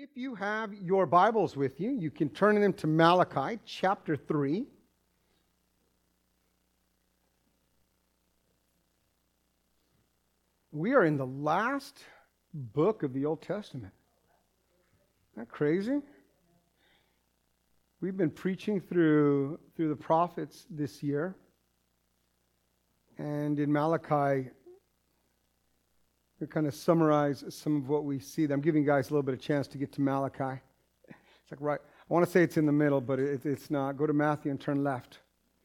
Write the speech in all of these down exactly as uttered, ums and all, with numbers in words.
If you have your Bibles with you, you can turn them to Malachi chapter three. We are in the last book of the Old Testament. Isn't that crazy? We've been preaching through, through the prophets this year. And in Malachi, we kind of summarize some of what we see. I'm giving you guys a little bit of chance to get to Malachi. It's like right. I want to say it's in the middle, but it, it's not. Go to Matthew and turn left.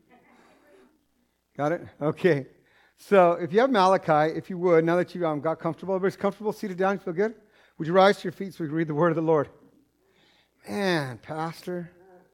Got it? Okay. So if you have Malachi, if you would, now that you um, got comfortable, everybody's comfortable, seated down, you feel good? Would you rise to your feet so we can read the word of the Lord? Man, Pastor.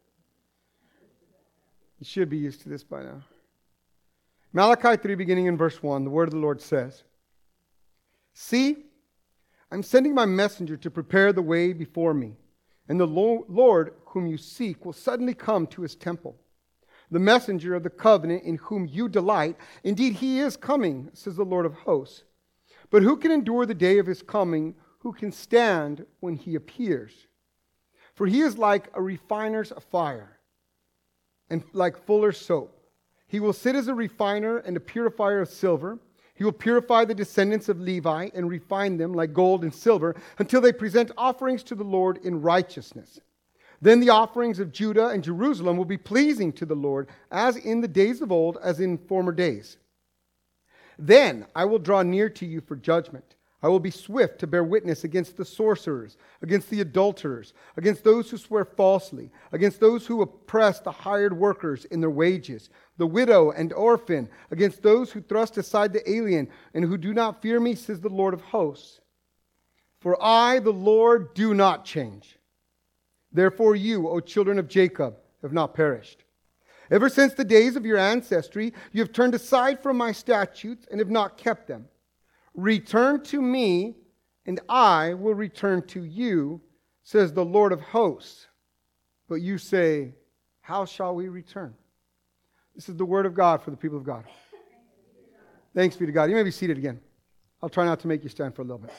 You should be used to this by now. Malachi three, beginning in verse one, the word of the Lord says, "See, I'm sending my messenger to prepare the way before me, and the Lord whom you seek will suddenly come to his temple. The messenger of the covenant in whom you delight, indeed he is coming, says the Lord of hosts. But who can endure the day of his coming? Who can stand when he appears? For he is like a refiner's fire, and like fuller's soap. He will sit as a refiner and a purifier of silver. He will purify the descendants of Levi and refine them like gold and silver until they present offerings to the Lord in righteousness. Then the offerings of Judah and Jerusalem will be pleasing to the Lord, as in the days of old, as in former days. Then I will draw near to you for judgment. I will be swift to bear witness against the sorcerers, against the adulterers, against those who swear falsely, against those who oppress the hired workers in their wages, the widow and orphan, against those who thrust aside the alien and who do not fear me, says the Lord of hosts. For I, the Lord, do not change. Therefore you, O children of Jacob, have not perished. Ever since the days of your ancestry, you have turned aside from my statutes and have not kept them. Return to me, and I will return to you, says the Lord of hosts. But you say, how shall we return? This is the word of God for the people of God. Thanks be to God. You may be seated again. I'll try not to make you stand for a little bit.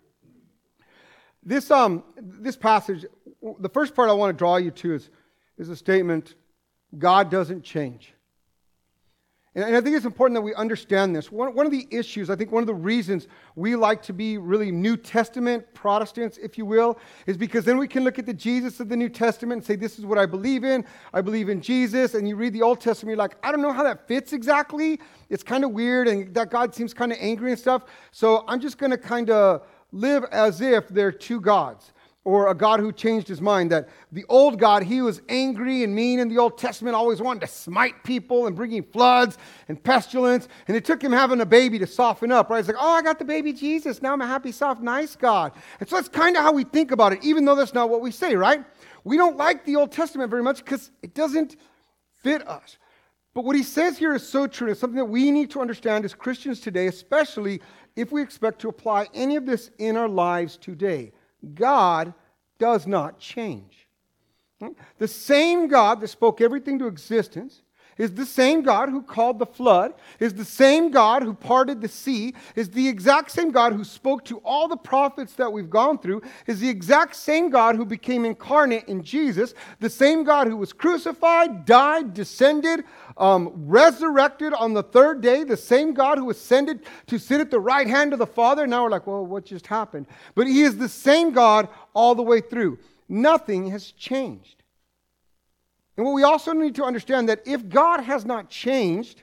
This um this passage, the first part I want to draw you to is, is a statement, God doesn't change. And, and I think it's important that we understand this. One, one of the issues, I think one of the reasons we like to be really New Testament Protestants, if you will, is because then we can look at the Jesus of the New Testament and say, this is what I believe in. I believe in Jesus. And you read the Old Testament, you're like, I don't know how that fits exactly. It's kind of weird, and that God seems kind of angry and stuff. So I'm just going to kind of live as if they're two gods, or a God who changed his mind. That the old God, he was angry and mean in the Old Testament, always wanted to smite people and bringing floods and pestilence. And it took him having a baby to soften up, right? It's like, oh, I got the baby Jesus. Now I'm a happy, soft, nice God. And so that's kind of how we think about it, even though that's not what we say, right? We don't like the Old Testament very much because it doesn't fit us. But what he says here is so true. It's something that we need to understand as Christians today, especially if we expect to apply any of this in our lives today. God does not change. The same God that spoke everything to existence is the same God who called the flood, is the same God who parted the sea, is the exact same God who spoke to all the prophets that we've gone through, is the exact same God who became incarnate in Jesus, the same God who was crucified, died, descended, um, resurrected on the third day, the same God who ascended to sit at the right hand of the Father. Now we're like, well, what just happened? But he is the same God all the way through. Nothing has changed. And what we also need to understand that if God has not changed,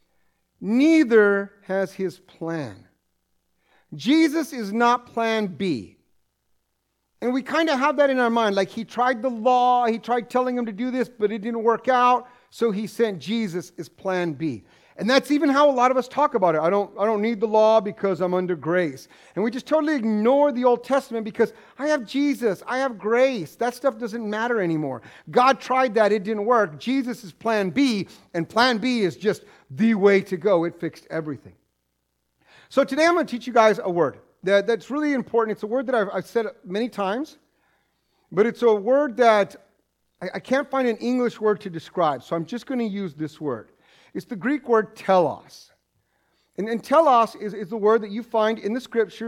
neither has his plan. Jesus is not plan B. And we kind of have that in our mind. Like he tried the law, he tried telling him to do this, but it didn't work out. So he sent Jesus as plan B. And that's even how a lot of us talk about it. I don't, I don't need the law because I'm under grace. And we just totally ignore the Old Testament because I have Jesus, I have grace. That stuff doesn't matter anymore. God tried that, it didn't work. Jesus is plan B, and plan B is just the way to go. It fixed everything. So today I'm going to teach you guys a word that, that's really important. It's a word that I've, I've said many times, but it's a word that I, I can't find an English word to describe, so I'm just going to use this word. It's the Greek word telos. And, and telos is, is the word that you find in the scriptures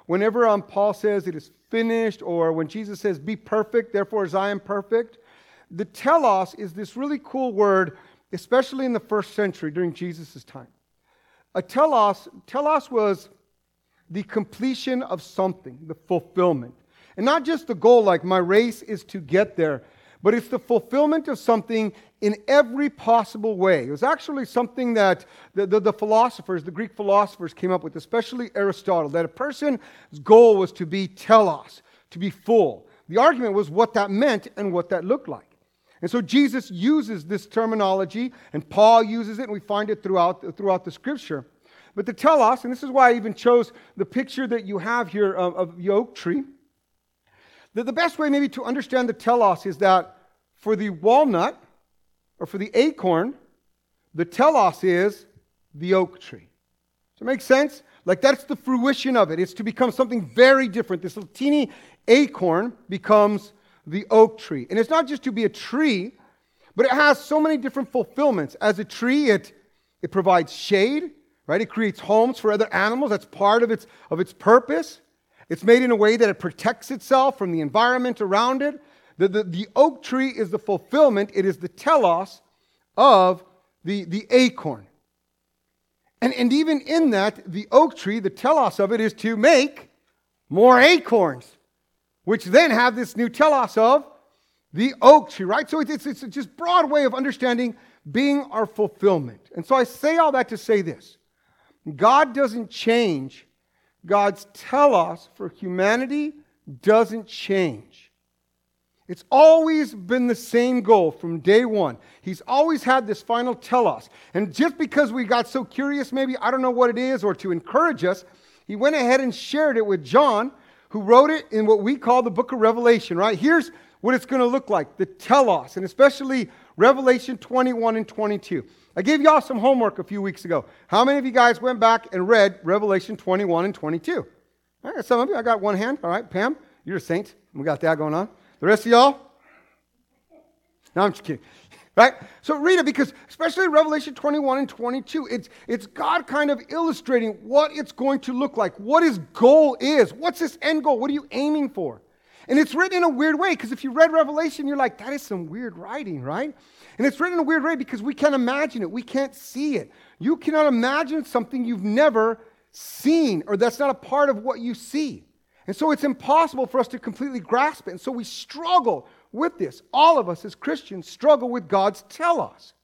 whenever um, Paul says it is finished, or when Jesus says, be perfect, therefore as I am perfect, the telos is this really cool word, especially in the first century during Jesus' time. A telos, telos was the completion of something, the fulfillment. And not just the goal, like my race is to get there, but it's the fulfillment of something in every possible way. It was actually something that the, the, the philosophers, the Greek philosophers came up with, especially Aristotle, that a person's goal was to be telos, to be full. The argument was what that meant and what that looked like. And so Jesus uses this terminology, and Paul uses it, and we find it throughout, throughout the Scripture. But the telos, and this is why I even chose the picture that you have here of, of the oak tree, that the best way maybe to understand the telos is that for the walnut, or for the acorn, the telos is the oak tree. Does it make sense? Like that's the fruition of it. It's to become something very different. This little teeny acorn becomes the oak tree. And it's not just to be a tree, but it has so many different fulfillments. As a tree, it, it provides shade, right? It creates homes for other animals. That's part of its, of its purpose. It's made in a way that it protects itself from the environment around it. The, the, the oak tree is the fulfillment. It is the telos of the, the acorn. And, and even in that, the oak tree, the telos of it is to make more acorns, which then have this new telos of the oak tree, right? So it's, it's, it's just broad way of understanding being our fulfillment. And so I say all that to say this. God doesn't change. God's telos for humanity doesn't change. It's always been the same goal from day one. He's always had this final telos. And just because we got so curious, maybe, I don't know what it is, or to encourage us, he went ahead and shared it with John, who wrote it in what we call the book of Revelation, right? Here's what it's going to look like, the telos, and especially Revelation twenty-one and twenty-two. I gave y'all some homework a few weeks ago. How many of you guys went back and read Revelation twenty-one and twenty-two? All right, some of you, I got one hand. All right, Pam, you're a saint. We got that going on. The rest of y'all? No, I'm just kidding. Right? So read it, because especially Revelation twenty-one and twenty-two, it's, it's God kind of illustrating what it's going to look like, what his goal is. What's his end goal? What are you aiming for? And it's written in a weird way, because if you read Revelation, you're like, that is some weird writing, right? And it's written in a weird way because we can't imagine it. We can't see it. You cannot imagine something you've never seen, or that's not a part of what you see. And so it's impossible for us to completely grasp it. And so we struggle with this. All of us as Christians struggle with God's telos.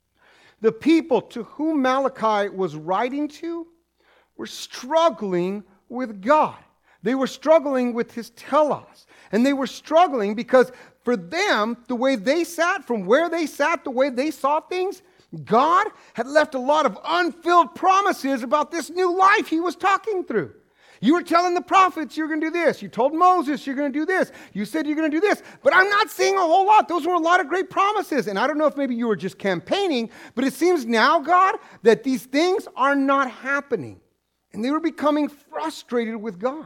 The people to whom Malachi was writing to were struggling with God. They were struggling with his telos. And they were struggling because for them, the way they sat, from where they sat, the way they saw things, God had left a lot of unfilled promises about this new life he was talking through. You were telling the prophets you're going to do this. You told Moses you're going to do this. You said you're going to do this. But I'm not seeing a whole lot. Those were a lot of great promises. And I don't know if maybe you were just campaigning, but it seems now, God, that these things are not happening. And they were becoming frustrated with God.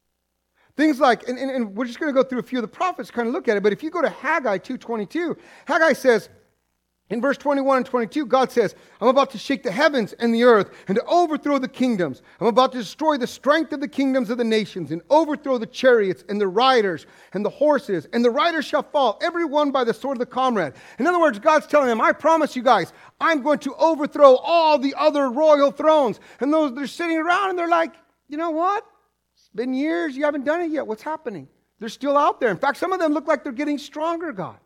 Things like, and, and, and we're just going to go through a few of the prophets, kind of look at it, but if you go to Haggai two twenty-two, Haggai says, in verse twenty-one and twenty-two, God says, I'm about to shake the heavens and the earth and to overthrow the kingdoms. I'm about to destroy the strength of the kingdoms of the nations and overthrow the chariots and the riders and the horses, and the riders shall fall, every one by the sword of the comrade. In other words, God's telling them, I promise you guys, I'm going to overthrow all the other royal thrones. And those, they're sitting around and they're like, you know what? It's been years, you haven't done it yet. What's happening? They're still out there. In fact, some of them look like they're getting stronger, God.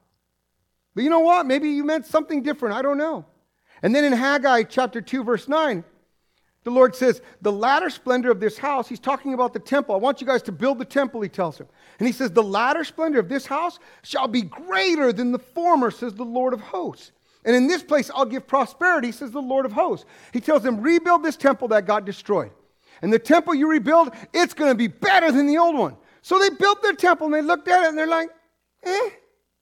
But you know what? Maybe you meant something different. I don't know. And then in Haggai chapter two, verse nine, the Lord says, the latter splendor of this house, he's talking about the temple. I want you guys to build the temple, he tells him. And he says, the latter splendor of this house shall be greater than the former, says the Lord of hosts. And in this place I'll give prosperity, says the Lord of hosts. He tells them, rebuild this temple that got destroyed. And the temple you rebuild, it's going to be better than the old one. So they built their temple and they looked at it and they're like, eh.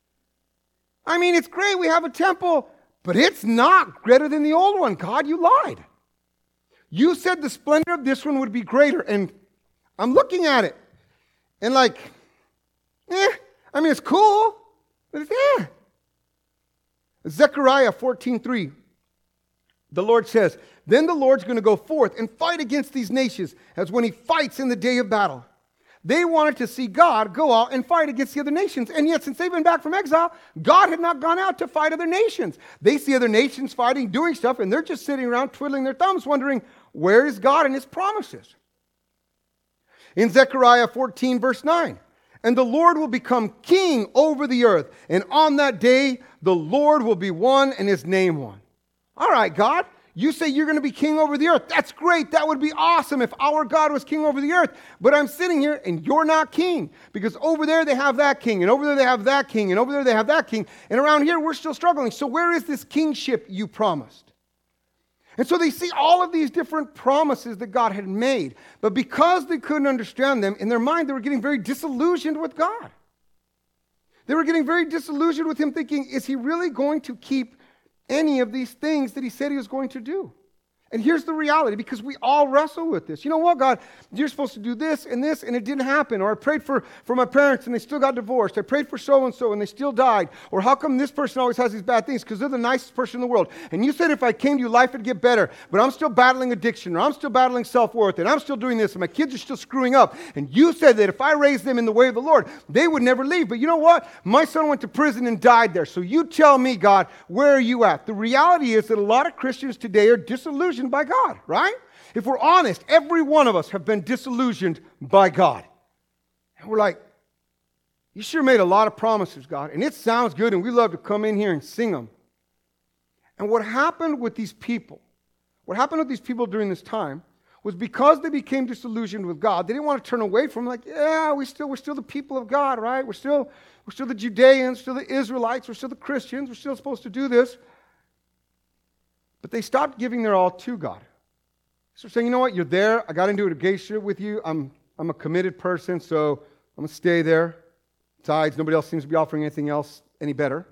I mean, it's great, we have a temple, but it's not greater than the old one. God, you lied. You said the splendor of this one would be greater. And I'm looking at it and like, eh. I mean, it's cool, but it's eh. Zechariah fourteen three. the Lord says, then the Lord's going to go forth and fight against these nations as when he fights in the day of battle. They wanted to see God go out and fight against the other nations. And yet, since they've been back from exile, God had not gone out to fight other nations. They see other nations fighting, doing stuff, and they're just sitting around twiddling their thumbs wondering, where is God and his promises? In Zechariah fourteen, verse nine, and the Lord will become king over the earth, and on that day the Lord will be one and his name one. All right, God, you say you're going to be king over the earth. That's great. That would be awesome if our God was king over the earth. But I'm sitting here and you're not king, because over there they have that king, and over there they have that king, and over there they have that king. And around here we're still struggling. So where is this kingship you promised? And so they see all of these different promises that God had made. But because they couldn't understand them, in their mind they were getting very disillusioned with God. They were getting very disillusioned with him, thinking, is he really going to keep any of these things that he said he was going to do? And here's the reality, because we all wrestle with this. You know what, God, you're supposed to do this and this, and it didn't happen. Or I prayed for, for my parents, and they still got divorced. I prayed for so-and-so, and they still died. Or how come this person always has these bad things? Because they're the nicest person in the world. And you said if I came to you, life would get better. But I'm still battling addiction, or I'm still battling self-worth, and I'm still doing this, and my kids are still screwing up. And you said that if I raised them in the way of the Lord, they would never leave. But you know what? My son went to prison and died there. So you tell me, God, where are you at? The reality is that a lot of Christians today are disillusioned by God, right? If we're honest, every one of us have been disillusioned by God. And we're like, you sure made a lot of promises, God, and it sounds good, and we love to come in here and sing them. And what happened with these people, what happened with these people during this time, was because they became disillusioned with God, they didn't want to turn away from him, like, yeah, we still, we're still the people of God, right? We're still, we're still the Judeans, still the Israelites, we're still the Christians, we're still supposed to do this. But they stopped giving their all to God. So saying, you know what, you're there. I got into a relationship with you. I'm, I'm a committed person, so I'm going to stay there. Besides, nobody else seems to be offering anything else any better.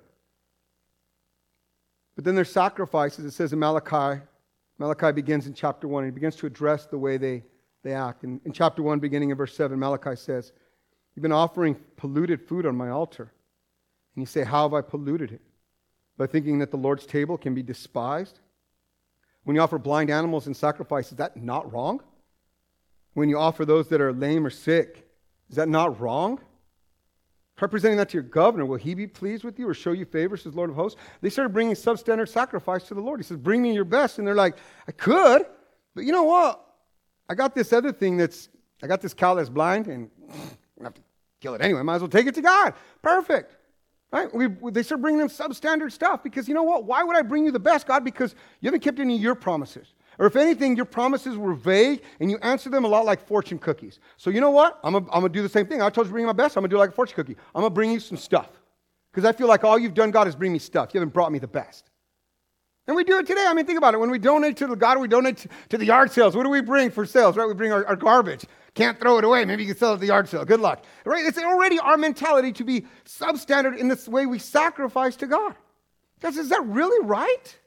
But then there's sacrifices. It says in Malachi, Malachi begins in chapter one. And he begins to address the way they, they act. In, in chapter one, beginning in verse seven, Malachi says, you've been offering polluted food on my altar. And you say, how have I polluted it? By thinking that the Lord's table can be despised? When you offer blind animals in sacrifice, is that not wrong? When you offer those that are lame or sick, is that not wrong? Try presenting that to your governor. Will he be pleased with you or show you favor, says Lord of hosts? They started bringing substandard sacrifice to the Lord. He says, bring me your best. And they're like, I could, but you know what? I got this other thing that's, I got this cow that's blind, and I'm going to have to kill it anyway. Might as well take it to God. Perfect. Right? We, we, they start bringing them substandard stuff because, you know what? Why would I bring you the best, God? Because you haven't kept any of your promises. Or if anything, your promises were vague and you answer them a lot like fortune cookies. So you know what? I'm going to do the same thing. I told you to bring you my best. I'm going to do it like a fortune cookie. I'm going to bring you some stuff. Because I feel like all you've done, God, is bring me stuff. You haven't brought me the best. And we do it today. I mean, think about it. When we donate to the God, we donate to, to the yard sales. What do we bring for sales, right? We bring our, our garbage. Can't throw it away. Maybe you can sell it at the yard sale. Good luck. Right? It's already our mentality to be substandard in this way we sacrifice to God. Guys, is that really right?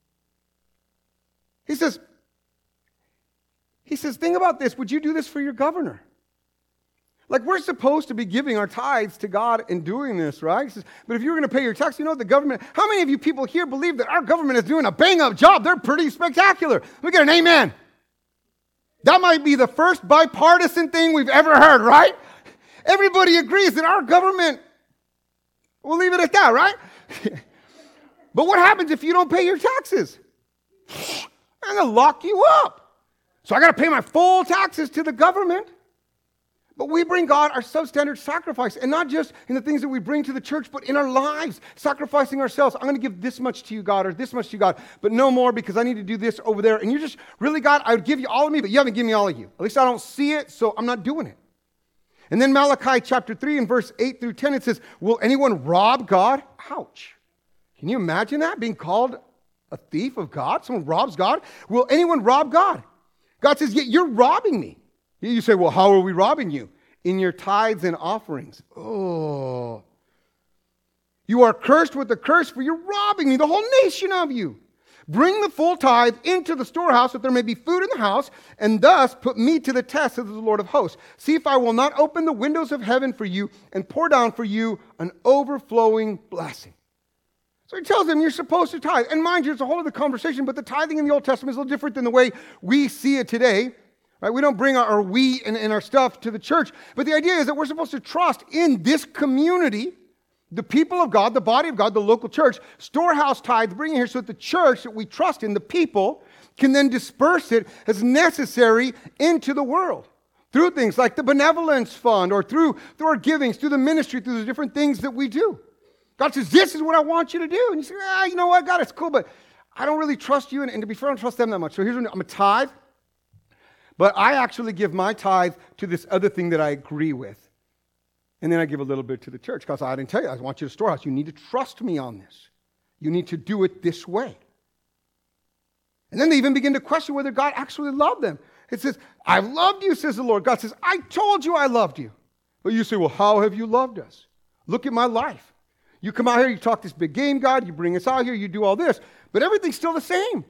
He says, he says, think about this. Would you do this for your governor? Like, we're supposed to be giving our tithes to God and doing this, right? He says, but if you were going to pay your tax, you know, the government, how many of you people here believe that our government is doing a bang-up job? They're pretty spectacular. We get an amen. That might be the first bipartisan thing we've ever heard, right? Everybody agrees that our government, we'll leave it at that, right? But what happens if you don't pay your taxes? I'm going to lock you up. So I got to pay my full taxes to the government. But we bring God our substandard sacrifice, and not just in the things that we bring to the church, but in our lives, sacrificing ourselves. I'm going to give this much to you, God, or this much to you, God, but no more because I need to do this over there. And you're just, really, God, I would give you all of me, but you haven't given me all of you. At least I don't see it, so I'm not doing it. And then Malachi chapter three and verse eight through ten, it says, will anyone rob God? Ouch. Can you imagine that, being called a thief of God? Someone robs God? Will anyone rob God? God says, yeah, you're robbing me. You say, well, how are we robbing you? In your tithes and offerings. Oh. You are cursed with a curse, for you're robbing me, the whole nation of you. Bring the full tithe into the storehouse, that there may be food in the house, and thus put me to the test, says the Lord of hosts. See if I will not open the windows of heaven for you and pour down for you an overflowing blessing. So he tells them you're supposed to tithe. And mind you, it's a whole other conversation, but the tithing in the Old Testament is a little different than the way we see it today. Right? We don't bring our, our wheat and, and our stuff to the church. But the idea is that we're supposed to trust in this community, the people of God, the body of God, the local church, storehouse tithe, bring it here so that the church that we trust in, the people, can then disperse it as necessary into the world. Through things like the benevolence fund or through, through our givings, through the ministry, through the different things that we do. God says, this is what I want you to do. And you say, ah, you know what, God, it's cool, but I don't really trust you. And, and to be fair, I don't trust them that much. So here's what I'm a tithe. But I actually give my tithe to this other thing that I agree with. And then I give a little bit to the church. Because I didn't tell you, I want you to storehouse. You need to trust me on this. You need to do it this way. And then they even begin to question whether God actually loved them. It says, I loved you, says the Lord. God says, I told you I loved you. But you say, well, how have you loved us? Look at my life. You come out here, you talk this big game, God, you bring us out here, you do all this, but everything's still the same.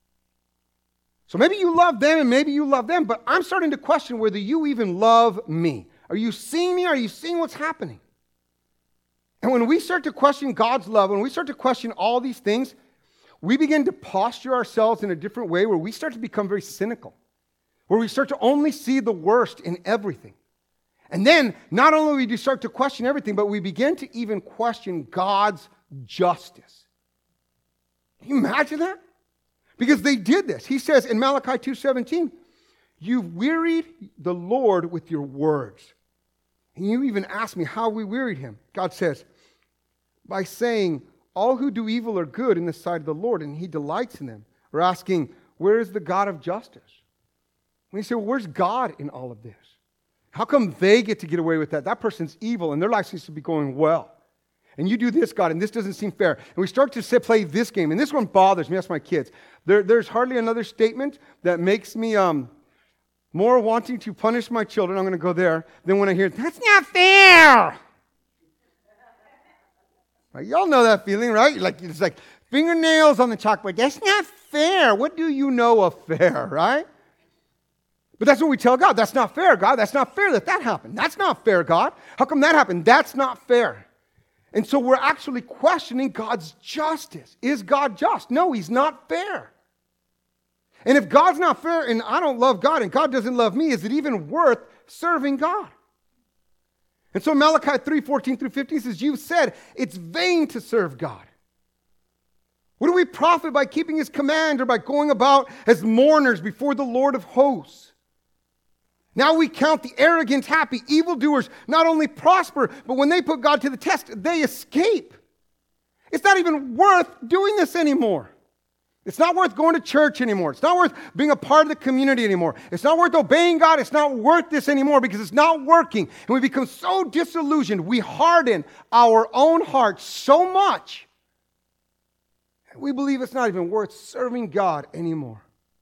So maybe you love them and maybe you love them, but I'm starting to question whether you even love me. Are you seeing me? Are you seeing what's happening? And when we start to question God's love, when we start to question all these things, we begin to posture ourselves in a different way where we start to become very cynical, where we start to only see the worst in everything. And then, not only do we start to question everything, but we begin to even question God's justice. Can you imagine that? Because they did this. He says in Malachi two seventeen, you've wearied the Lord with your words. And you even ask me how we wearied him. God says, by saying, all who do evil are good in the sight of the Lord, and he delights in them. We're asking, where is the God of justice? And you say, well, where's God in all of this? How come they get to get away with that? That person's evil, and their life seems to be going well. And you do this, God, and this doesn't seem fair. And we start to say, play this game, and this one bothers me. That's my kids. There, there's hardly another statement that makes me um, more wanting to punish my children, I'm going to go there, than when I hear, that's not fair. Right? Y'all know that feeling, right? Like it's like fingernails on the chalkboard. That's not fair. What do you know of fair, right? But that's what we tell God. That's not fair, God. That's not fair that that happened. That's not fair, God. How come that happened? That's not fair. And so we're actually questioning God's justice. Is God just? No, he's not fair. And if God's not fair and I don't love God and God doesn't love me, is it even worth serving God? And so Malachi three, fourteen through fifteen says, you've said it's vain to serve God. What do we profit by keeping his command or by going about as mourners before the Lord of hosts? Now we count the arrogant happy. Evildoers not only prosper, but when they put God to the test, they escape. It's not even worth doing this anymore. It's not worth going to church anymore. It's not worth being a part of the community anymore. It's not worth obeying God. It's not worth this anymore because it's not working. And we become so disillusioned. We harden our own hearts so much. We believe it's not even worth serving God anymore.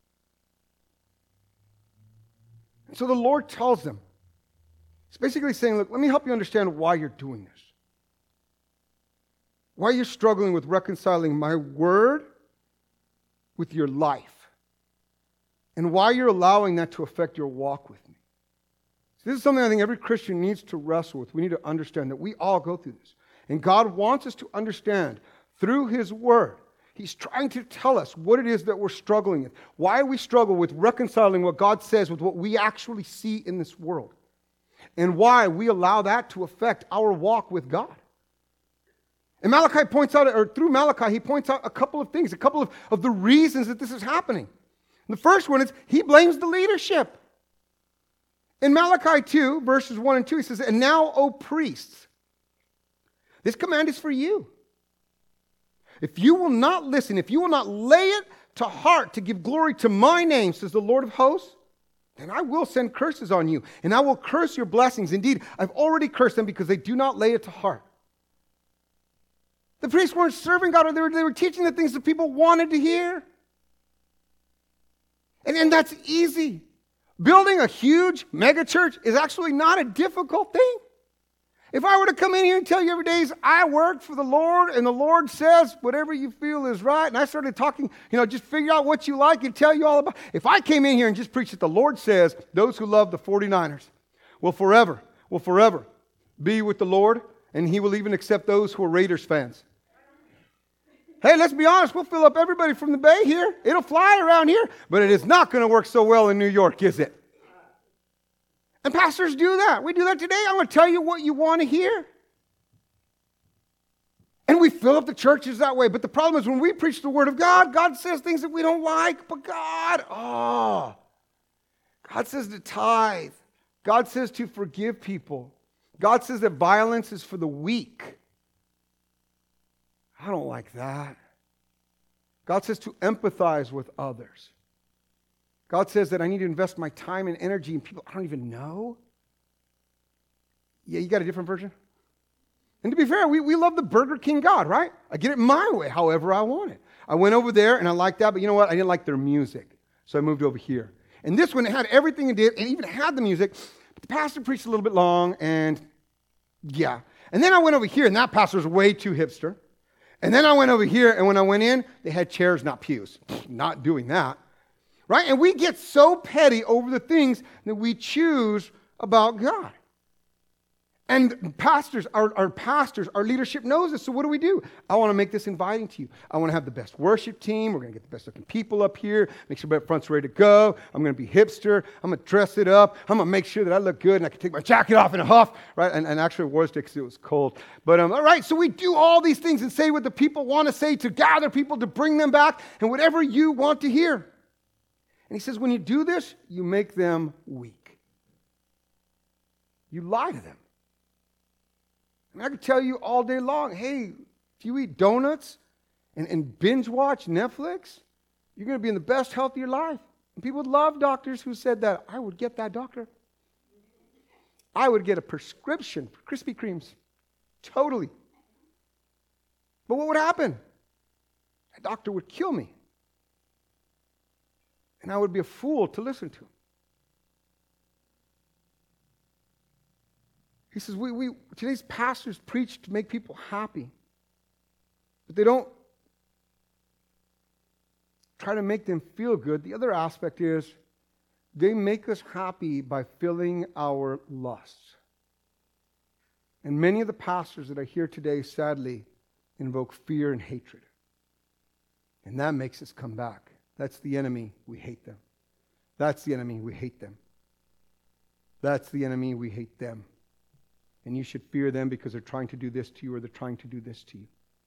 So the Lord tells them, it's basically saying, look, let me help you understand why you're doing this. Why you're struggling with reconciling my word with your life. And why you're allowing that to affect your walk with me. So this is something I think every Christian needs to wrestle with. We need to understand that we all go through this. And God wants us to understand through his word. He's trying to tell us what it is that we're struggling with. Why we struggle with reconciling what God says with what we actually see in this world. And why we allow that to affect our walk with God. And Malachi points out, or through Malachi, he points out a couple of things, a couple of, of the reasons that this is happening. And the first one is he blames the leadership. In Malachi two, verses one and two, he says, and now, O priests, this command is for you. If you will not listen, if you will not lay it to heart to give glory to my name, says the Lord of hosts, then I will send curses on you, and I will curse your blessings. Indeed, I've already cursed them because they do not lay it to heart. The priests weren't serving God, they were, they were teaching the things that people wanted to hear. And, and that's easy. Building a huge mega church is actually not a difficult thing. If I were to come in here and tell you every day I work for the Lord and the Lord says whatever you feel is right, and I started talking, you know, just figure out what you like and tell you all about. If I came in here and just preached that the Lord says those who love the forty-niners will forever, will forever be with the Lord, and he will even accept those who are Raiders fans. Hey, let's be honest, we'll fill up everybody from the Bay here. It'll fly around here, but it is not going to work so well in New York, is it? And pastors do that. We do that today. I'm going to tell you what you want to hear. And we fill up the churches that way. But the problem is when we preach the Word of God, God says things that we don't like. But God, oh, God says to tithe. God says to forgive people. God says that violence is for the weak. I don't like that. God says to empathize with others. God says that I need to invest my time and energy in people I don't even know. Yeah, you got a different version? And to be fair, we, we love the Burger King God, right? I get it my way, however I want it. I went over there and I liked that, but you know what? I didn't like their music. So I moved over here. And this one, it had everything it did, and even had the music, but the pastor preached a little bit long, and yeah. And then I went over here, and that pastor was way too hipster. And then I went over here, and when I went in, they had chairs, not pews. Not doing that. Right? And we get so petty over the things that we choose about God. And pastors, our, our pastors, our leadership knows this. So what do we do? I want to make this inviting to you. I want to have the best worship team. We're going to get the best looking people up here. Make sure the front's ready to go. I'm going to be hipster. I'm going to dress it up. I'm going to make sure that I look good and I can take my jacket off in a huff. Right? And, and actually it was because it was cold. But um, all right, so we do all these things and say what the people want to say to gather people, to bring them back, and whatever you want to hear. And he says, when you do this, you make them weak. You lie to them. And I could tell you all day long, hey, if you eat donuts and, and binge watch Netflix, you're going to be in the best health of your life. And people love doctors who said that. I would get that doctor. I would get a prescription for Krispy Kremes. Totally. But what would happen? That doctor would kill me. And I would be a fool to listen to him. He says, we, we today's pastors preach to make people happy. But they don't try to make them feel good. The other aspect is they make us happy by filling our lusts. And many of the pastors that I hear today, sadly, invoke fear and hatred. And that makes us come back. That's the enemy. We hate them. That's the enemy. We hate them. That's the enemy. We hate them. And you should fear them because they're trying to do this to you or they're trying to do this to you.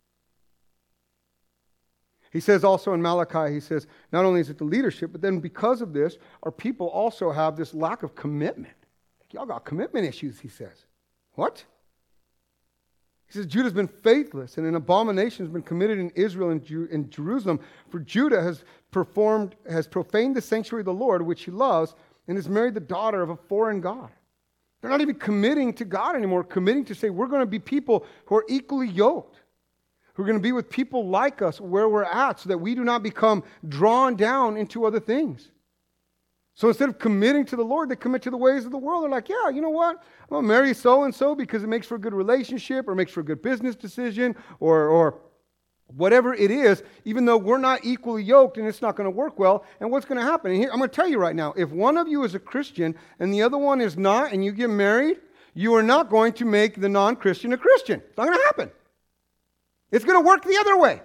He says also in Malachi, he says, not only is it the leadership, but then because of this, our people also have this lack of commitment. Like, y'all got commitment issues, he says. What? He says, Judah's been faithless and an abomination has been committed in Israel and Ju- in Jerusalem. For Judah has performed, has profaned the sanctuary of the Lord, which he loves, and has married the daughter of a foreign god. They're not even committing to God anymore, committing to say we're going to be people who are equally yoked, who are going to be with people like us where we're at so that we do not become drawn down into other things. So instead of committing to the Lord, they commit to the ways of the world. They're like, yeah, you know what? I'm going to marry so-and-so because it makes for a good relationship or makes for a good business decision or, or whatever it is, even though we're not equally yoked and it's not going to work well. And what's going to happen? And here, I'm going to tell you right now, if one of you is a Christian and the other one is not, and you get married, you are not going to make the non-Christian a Christian. It's not going to happen. It's going to work the other way.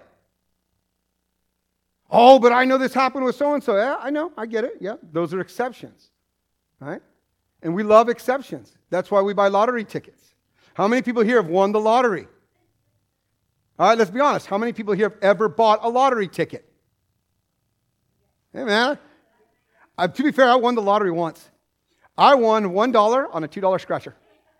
Oh, but I know this happened with so-and-so. Yeah, I know. I get it. Yeah, those are exceptions. Right? And we love exceptions. That's why we buy lottery tickets. How many people here have won the lottery? All right, let's be honest. How many people here have ever bought a lottery ticket? Hey, man. Uh, to be fair, I won the lottery once. I won one dollar on a two dollar scratcher.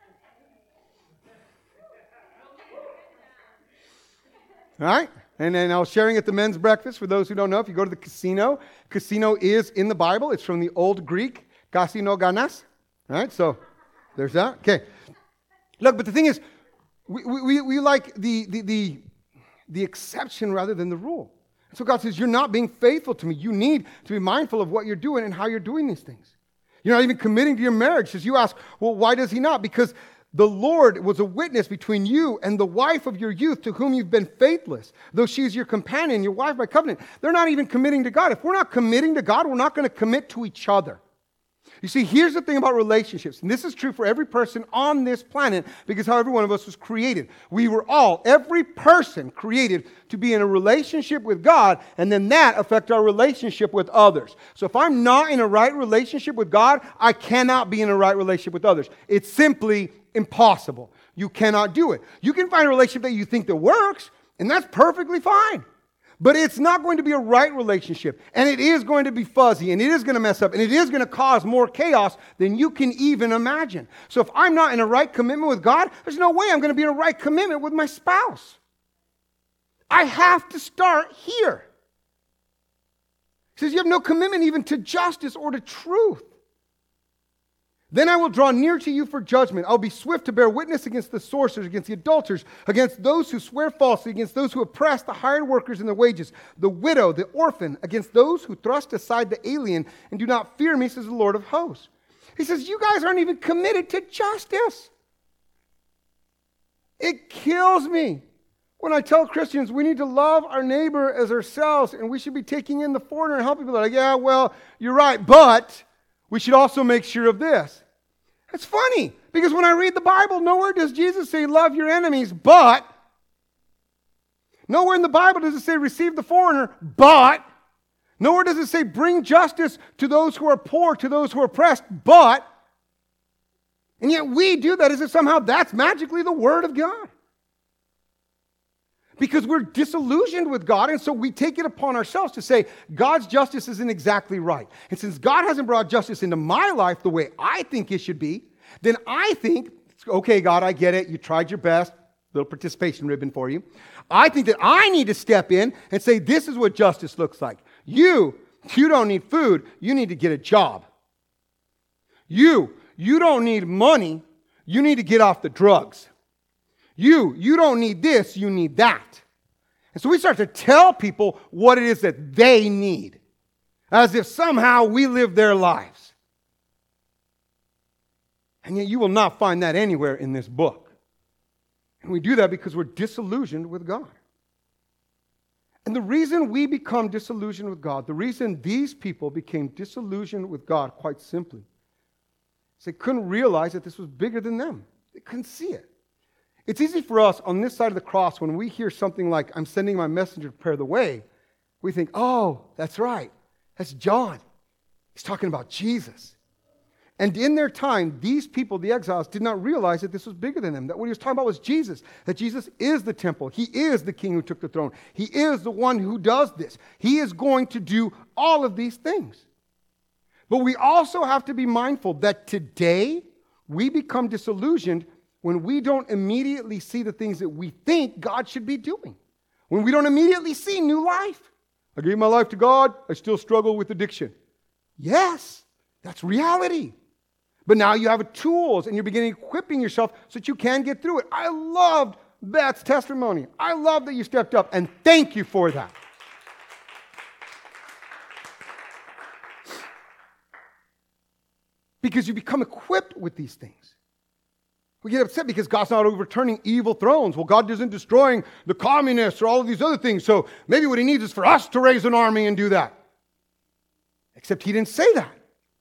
All right? And then I was sharing at the men's breakfast. For those who don't know, if you go to the casino, casino is in the Bible. It's from the Old Greek, kasino ganas. All right, so there's that. Okay. Look, but the thing is, we, we, we like the, the, the, the exception rather than the rule. So God says, you're not being faithful to me. You need to be mindful of what you're doing and how you're doing these things. You're not even committing to your marriage. As you ask, well, why does he not? Because the Lord was a witness between you and the wife of your youth to whom you've been faithless, though she's your companion, your wife by covenant. They're not even committing to God. If we're not committing to God, we're not going to commit to each other. You see, here's the thing about relationships, and this is true for every person on this planet because how every one of us was created. We were all, every person created to be in a relationship with God, and then that affect our relationship with others. So if I'm not in a right relationship with God, I cannot be in a right relationship with others. It's simply impossible. You cannot do it. You can find a relationship that you think that works, and that's perfectly fine. But it's not going to be a right relationship. And it is going to be fuzzy. And it is going to mess up. And it is going to cause more chaos than you can even imagine. So if I'm not in a right commitment with God, there's no way I'm going to be in a right commitment with my spouse. I have to start here. He says you have no commitment even to justice or to truth. Then I will draw near to you for judgment. I'll be swift to bear witness against the sorcerers, against the adulterers, against those who swear falsely, against those who oppress the hired workers in their wages, the widow, the orphan, against those who thrust aside the alien and do not fear me, says the Lord of hosts. He says, you guys aren't even committed to justice. It kills me when I tell Christians we need to love our neighbor as ourselves and we should be taking in the foreigner and helping people. Like, yeah, well, you're right, but we should also make sure of this. It's funny, because when I read the Bible, nowhere does Jesus say, love your enemies, but. Nowhere in the Bible does it say, receive the foreigner, but. Nowhere does it say, bring justice to those who are poor, to those who are oppressed, but. And yet we do that as if somehow that's magically the Word of God. Because we're disillusioned with God, and so we take it upon ourselves to say, God's justice isn't exactly right. And since God hasn't brought justice into my life the way I think it should be, then I think, okay, God, I get it. You tried your best. Little participation ribbon for you. I think that I need to step in and say, this is what justice looks like. You, you don't need food. You need to get a job. You, you don't need money. You need to get off the drugs. You, you don't need this, you need that. And so we start to tell people what it is that they need, as if somehow we live their lives. And yet you will not find that anywhere in this book. And we do that because we're disillusioned with God. And the reason we become disillusioned with God, the reason these people became disillusioned with God, quite simply, is they couldn't realize that this was bigger than them. They couldn't see it. It's easy for us on this side of the cross when we hear something like, I'm sending my messenger to prepare the way, we think, oh, that's right. That's John. He's talking about Jesus. And in their time, these people, the exiles, did not realize that this was bigger than them, that what he was talking about was Jesus, that Jesus is the temple. He is the king who took the throne. He is the one who does this. He is going to do all of these things. But we also have to be mindful that today we become disillusioned when we don't immediately see the things that we think God should be doing. When we don't immediately see new life. I gave my life to God, I still struggle with addiction. Yes, that's reality. But now you have tools and you're beginning equipping yourself so that you can get through it. I loved Beth's testimony. I love that you stepped up, and thank you for that. Because you become equipped with these things. We get upset because God's not overturning evil thrones. Well, God isn't destroying the communists or all of these other things. So maybe what he needs is for us to raise an army and do that. Except he didn't say that.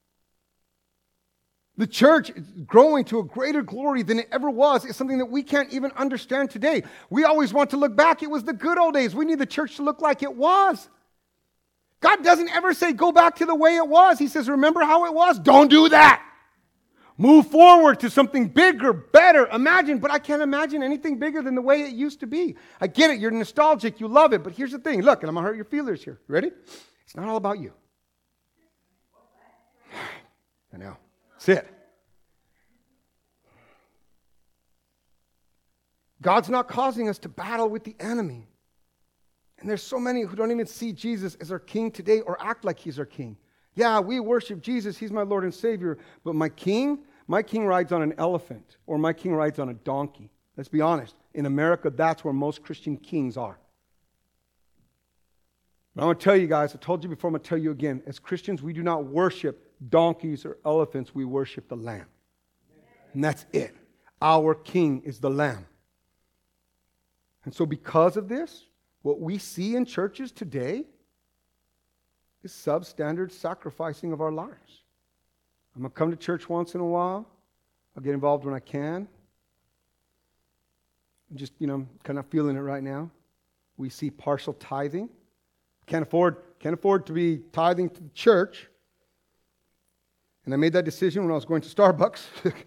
The church is growing to a greater glory than it ever was. It's something that we can't even understand today. We always want to look back. It was the good old days. We need the church to look like it was. God doesn't ever say, go back to the way it was. He says, remember how it was? Don't do that. Move forward to something bigger, better. Imagine, but I can't imagine anything bigger than the way it used to be. I get it. You're nostalgic. You love it. But here's the thing. Look, and I'm going to hurt your feelers here. You ready? It's not all about you. I know. That's it. God's not causing us to battle with the enemy. And there's so many who don't even see Jesus as our king today or act like he's our king. Yeah, we worship Jesus. He's my Lord and Savior. But my king, my king rides on an elephant, or my king rides on a donkey. Let's be honest. In America, that's where most Christian kings are. But I'm going to tell you guys, I told you before, I'm going to tell you again. As Christians, we do not worship donkeys or elephants. We worship the Lamb. And that's it. Our king is the Lamb. And so because of this, what we see in churches today is substandard sacrificing of our lives. I'm going to come to church once in a while. I'll get involved when I can. I'm just, you know, kind of feeling it right now. We see partial tithing. Can't afford, can't afford to be tithing to the church. And I made that decision when I was going to Starbucks.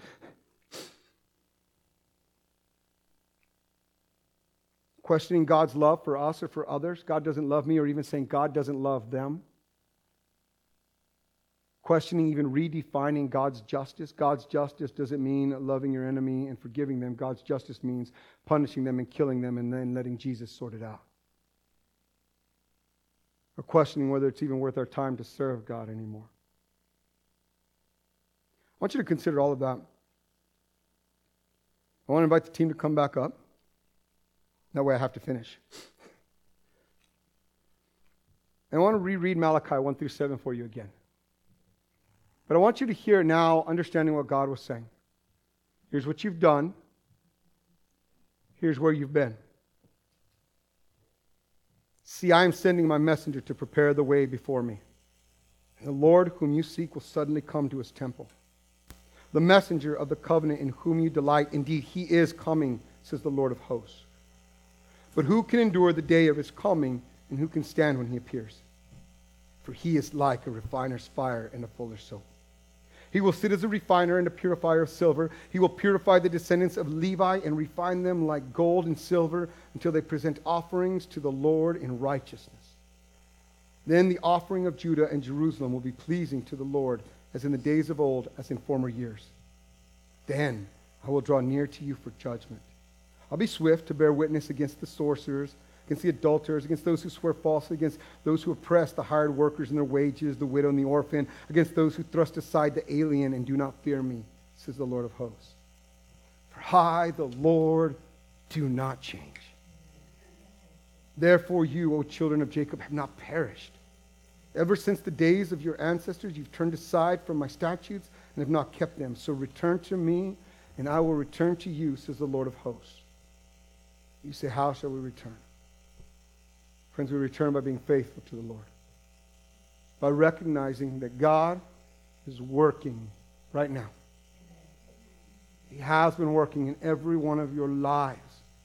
Questioning God's love for us or for others. God doesn't love me, or even saying God doesn't love them. Questioning, even redefining God's justice. God's justice doesn't mean loving your enemy and forgiving them. God's justice means punishing them and killing them and then letting Jesus sort it out. Or questioning whether it's even worth our time to serve God anymore. I want you to consider all of that. I want to invite the team to come back up. That way I have to finish. And I want to reread Malachi one through seven for you again. But I want you to hear now, understanding what God was saying. Here's what you've done. Here's where you've been. See, I am sending my messenger to prepare the way before me. And the Lord whom you seek will suddenly come to his temple. The messenger of the covenant in whom you delight, indeed, he is coming, says the Lord of hosts. But who can endure the day of his coming, and who can stand when he appears? For he is like a refiner's fire and a fuller's soap. He will sit as a refiner and a purifier of silver. He will purify the descendants of Levi and refine them like gold and silver until they present offerings to the Lord in righteousness. Then the offering of Judah and Jerusalem will be pleasing to the Lord, as in the days of old, as in former years. Then I will draw near to you for judgment. I'll be swift to bear witness against the sorcerers, against the adulterers, against those who swear falsely, against those who oppress the hired workers and their wages, the widow and the orphan, against those who thrust aside the alien and do not fear me, says the Lord of hosts. For I, the Lord, do not change. Therefore you, O children of Jacob, have not perished. Ever since the days of your ancestors, you've turned aside from my statutes and have not kept them. So return to me, and I will return to you, says the Lord of hosts. You say, how shall we return? Friends, we return by being faithful to the Lord. By recognizing that God is working right now. He has been working in every one of your lives.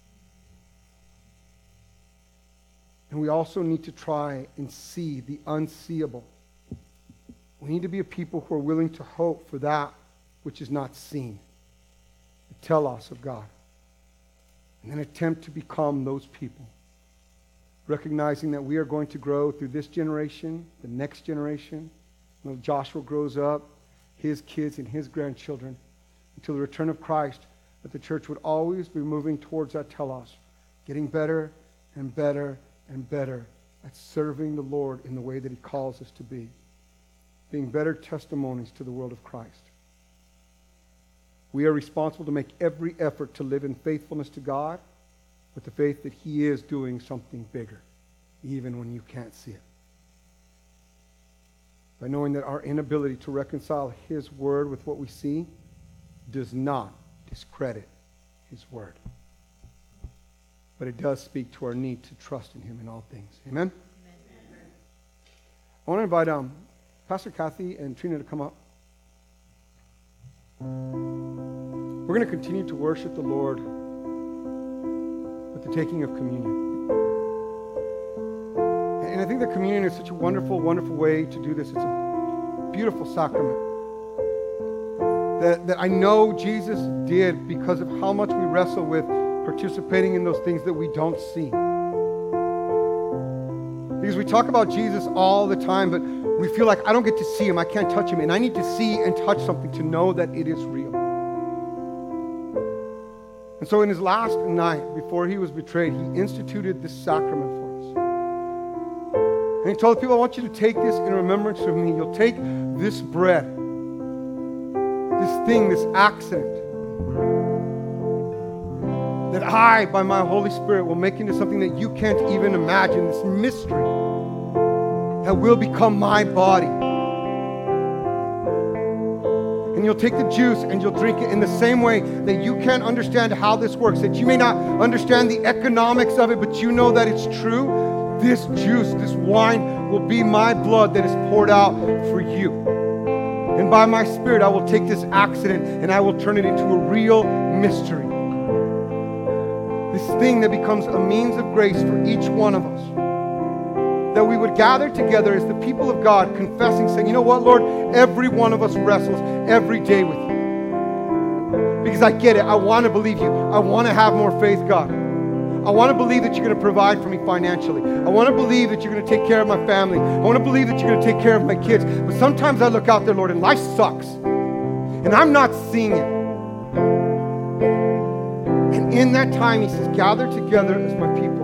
And we also need to try and see the unseeable. We need to be a people who are willing to hope for that which is not seen. The telos of God. And then attempt to become those people. Recognizing that we are going to grow through this generation, the next generation. When Joshua grows up, his kids and his grandchildren, until the return of Christ, that the church would always be moving towards that telos. Getting better and better and better at serving the Lord in the way that he calls us to be. Being better testimonies to the world of Christ. We are responsible to make every effort to live in faithfulness to God with the faith that he is doing something bigger, even when you can't see it. By knowing that our inability to reconcile his word with what we see does not discredit his word. But it does speak to our need to trust in him in all things. Amen? Amen. I want to invite um, Pastor Kathy and Trina to come up. We're going to continue to worship the Lord with the taking of communion. And I think that communion is such a wonderful, wonderful way to do this. It's a beautiful sacrament that, that I know Jesus did because of how much we wrestle with participating in those things that we don't see. Because we talk about Jesus all the time, but we feel like I don't get to see him, I can't touch him, and I need to see and touch something to know that it is real. And so in his last night, before he was betrayed, he instituted this sacrament for us. And he told the people, I want you to take this in remembrance of me. You'll take this bread, this thing, this accident, that I, by my Holy Spirit, will make into something that you can't even imagine, this mystery that will become my body. And you'll take the juice and you'll drink it in the same way that you can't understand how this works, that you may not understand the economics of it, but you know that it's true. This juice, this wine will be my blood that is poured out for you. And by my Spirit, I will take this accident and I will turn it into a real mystery. This thing that becomes a means of grace for each one of us. That we would gather together as the people of God, confessing, saying, you know what, Lord, every one of us wrestles every day with you. Because I get it. I want to believe you. I want to have more faith, God. I want to believe that you're going to provide for me financially. I want to believe that you're going to take care of my family. I want to believe that you're going to take care of my kids. But sometimes I look out there, Lord, and life sucks. And I'm not seeing it. And in that time, he says, gather together as my people.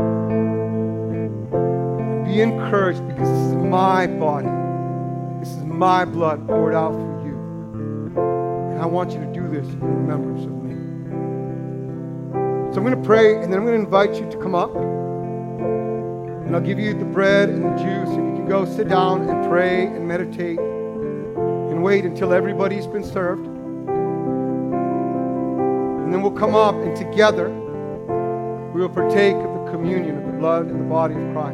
Be encouraged because this is my body. This is my blood poured out for you. And I want you to do this in remembrance of me. So I'm going to pray, and then I'm going to invite you to come up. And I'll give you the bread and the juice, and you can go sit down and pray and meditate and wait until everybody's been served. And then we'll come up, and together we will partake of the communion of the blood and the body of Christ.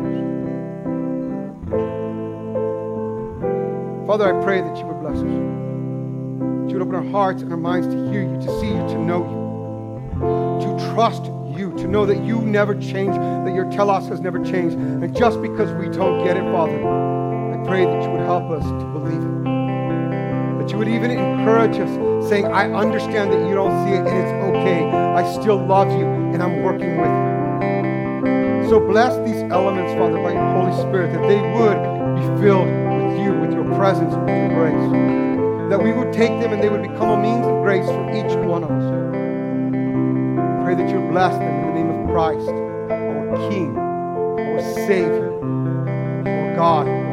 Father, I pray that you would bless us. That you would open our hearts and our minds to hear you, to see you, to know you. To trust you, to know that you never change, that your telos has never changed. And just because we don't get it, Father, I pray that you would help us to believe it. That you would even encourage us, saying, I understand that you don't see it, and it's okay. I still love you, and I'm working with you. So bless these elements, Father, by your Holy Spirit, that they would be filled with you, with your presence, with your grace. That we would take them and they would become a means of grace for each one of us. Pray that you bless them in the name of Christ, our King, our Savior, our God.